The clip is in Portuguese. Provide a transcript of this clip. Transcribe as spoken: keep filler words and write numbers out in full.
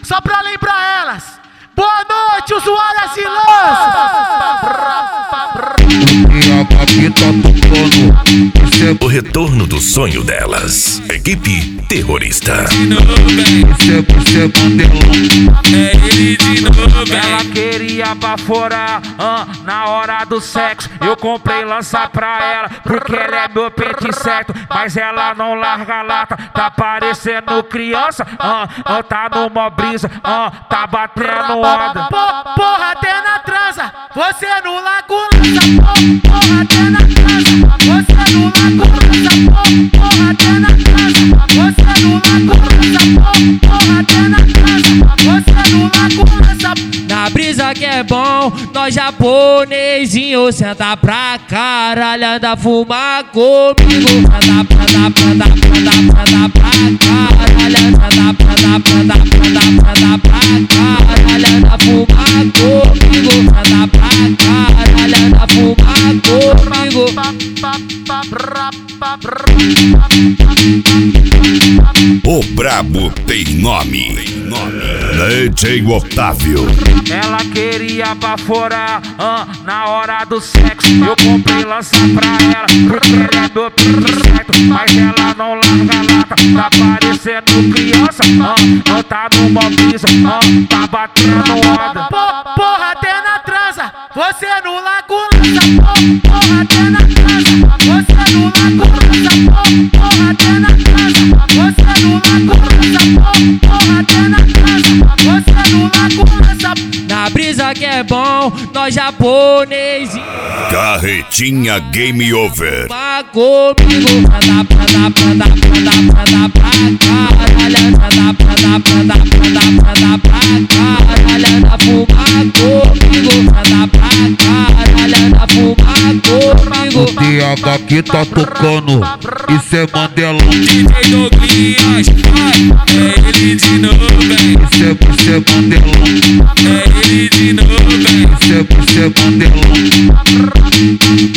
só pra lembrar elas. Boa noite, usuárias e lanças. O retorno do sonho delas. Equipe terrorista. É ele de novo. Ela queria baforar ah, na hora do sexo. Eu comprei lança pra ela, porque ela é meu pente certo. Mas ela não larga a lata, tá parecendo criança. Ah, ah, tá numa brisa, ah, tá batendo onda. Porra, até na transa, você no lago lança. Porra, até na transa, você no lago lança. Porra, até na transa, você no lago lança. Porra, até na transa, você no lago lança. Na brisa que é bom, nós japonesinho senta pra caralho, anda fumar comigo. Senta, senta, senta, senta, senta pra caralho, senta, senta, senta, senta, senta pra caralho, anda fumar comigo. Senta pra caralho, anda fumar comigo. O brabo tem nome. D J Otávio. Ela queria baforar ah, na hora do sexo. Eu comprei lança pra ela, porque ela é meu pente certo. Mas ela não larga a lata, tá parecendo criança. Ah, tá numa brisa, ah, tá batendo onda. Porra, até na transa, você no lago lança. Porra, até na transa, você no lago lança. Porra, até na transa, você no lago lança. Porra, até na transa, você no lago lança. Na brisa que é bom, nós japonesinho Carretinha Game Over. fuma comigo. Senta, senta, senta, senta, senta pra caralho, senta, senta, senta, senta, senta pra caralho, anda fumar comigo. Senta pra caralho, anda fumar comigo. O D H que tá tocando, isso é Mandela. D J Douglas, ai, é ele de novo, hein. Isso é, isso é Mandela. É ele de novo, hein. Isso é, isso é Mandela.